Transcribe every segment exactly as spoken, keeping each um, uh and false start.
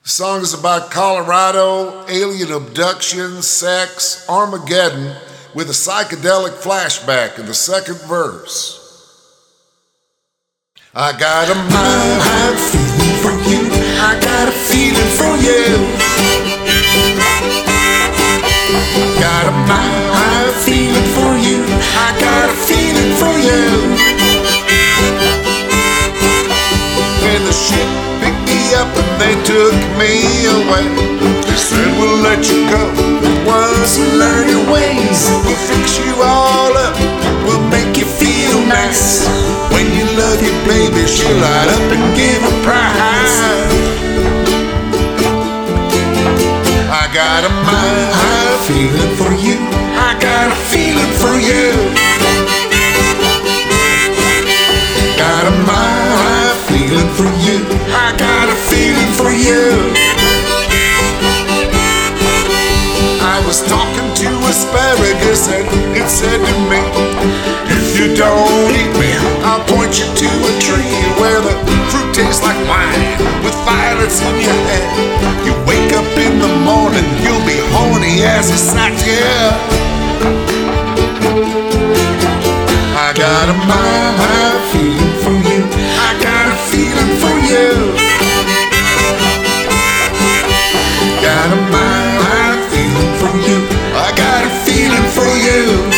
The song is about Colorado, alien abduction, sex, Armageddon, with a psychedelic flashback in the second verse. I got a mild feeling for you. I got a feeling for you. Got a mild feeling for you. I got a feeling for you. When the ship picked me up and they took me away, they said we'll let you go, but once you learn your ways, we'll fix you all up, we'll make you feel nice. When you love your baby, she'll light up and give a prize. I got a mild feeling for you. I got a feeling for you. Got a mild feeling for you. I got a feeling for you. I was talking to asparagus and it said to me, if you don't eat me, I'll point you to a tree where the fruit tastes like wine with violets in your head. You wake up in the morning, you'll be horny as a sack, yeah. I got a mild feeling for you. I got a feeling for you. Got a mild feeling for you. I got a feeling for you.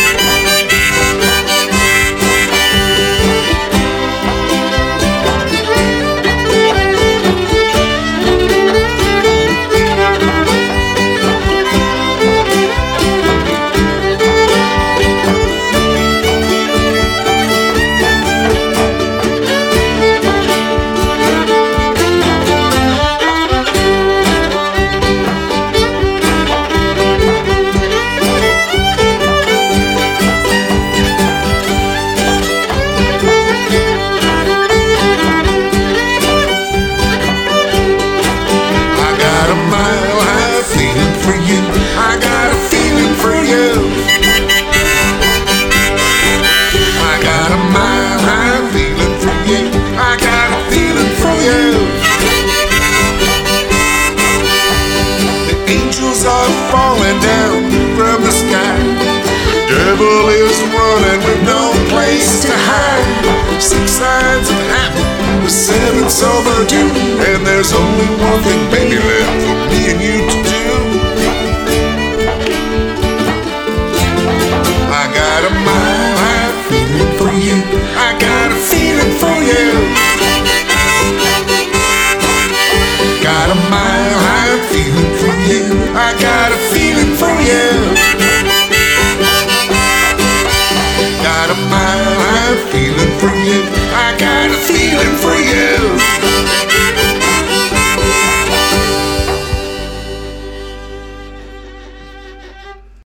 Falling down from the sky. The devil is running with no place to hide. Six signs of heaven with seven overdue, and there's only one thing, baby, left for me and you to do. I got a mild feeling for you. I got a feeling for you. Got a mild feeling for you. I got a feeling for you. Got a mild feeling